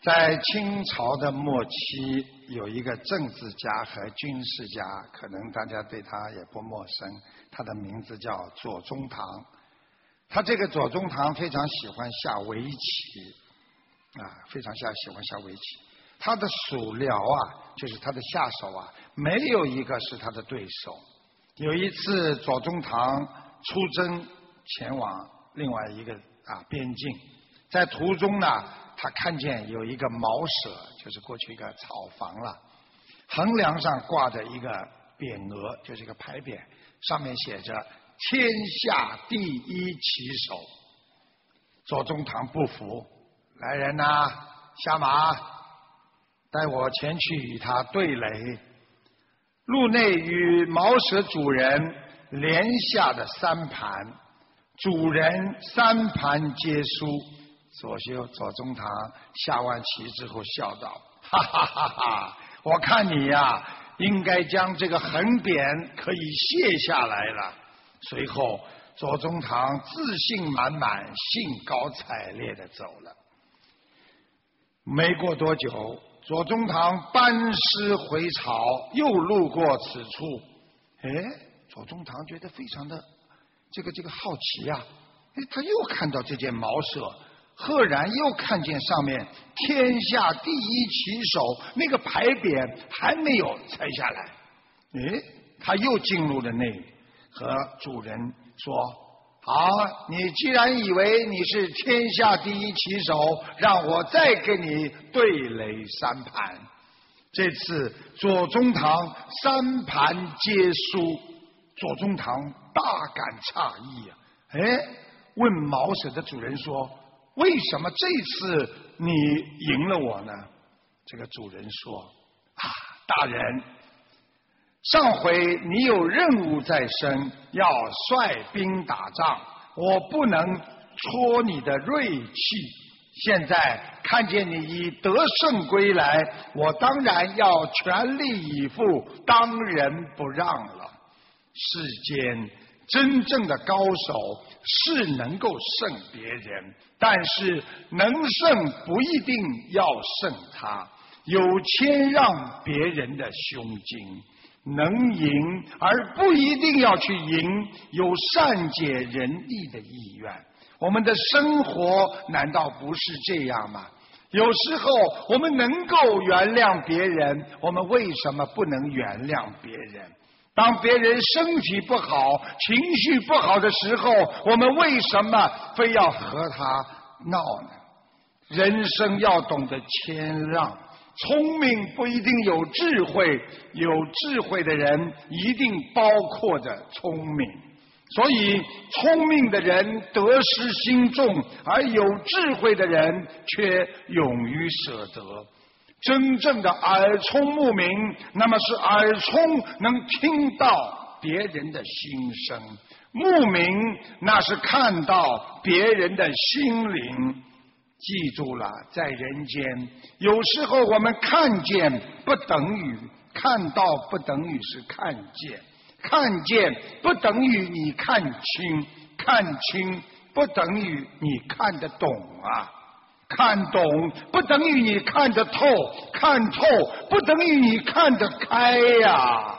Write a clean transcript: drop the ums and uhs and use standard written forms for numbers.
在清朝的末期，有一个政治家和军事家，可能大家对他也不陌生，他的名字叫左宗棠。他这个左宗棠非常喜欢下围棋，非常喜欢下围棋。他的属僚就是他的下手没有一个是他的对手。有一次，左宗棠出征前往另外一个边境，在途中呢，他看见有一个茅舍，就是过去一个草房了，横梁上挂着一个匾额，就是一个牌匾，上面写着天下第一棋手。左宗棠不服，来人下马，带我前去与他对垒。路内与茅舍主人连下的3盘，主人3盘皆输。左宗棠下完棋之后笑道：哈哈哈哈，我看你应该将这个横匾可以卸下来了。随后左宗棠自信满满，兴高采烈地走了。没过多久，左宗棠班师回朝，又路过此处。左宗棠觉得非常的这个好奇他又看到这件茅舍，赫然又看见上面天下第一棋手那个牌匾还没有拆下来。他又进入了内里，和主人说：好，你既然以为你是天下第一棋手，让我再跟你对垒3盘。这次左宗棠3盘皆输，左宗棠大感诧异问茅舍的主人说：为什么这次你赢了我呢？这个主人说：大人，上回你有任务在身，要率兵打仗，我不能戳你的锐气。现在看见你已得胜归来，我当然要全力以赴，当仁不让了。世间真正的高手是能够胜别人，但是能胜不一定要胜他，有谦让别人的胸襟，能赢而不一定要去赢，有善解人意的意愿。我们的生活难道不是这样吗？有时候我们能够原谅别人，我们为什么不能原谅别人？当别人身体不好、情绪不好的时候，我们为什么非要和他闹呢？人生要懂得谦让，聪明不一定有智慧，有智慧的人一定包括着聪明。所以聪明的人得失心重，而有智慧的人却勇于舍得。真正的耳聪目明，那么是耳聪能听到别人的心声，目明那是看到别人的心灵。记住了，在人间有时候我们看见不等于看到，不等于是看见，看见不等于你看清，看清不等于你看得懂看懂不等于你看得透，看透不等于你看得开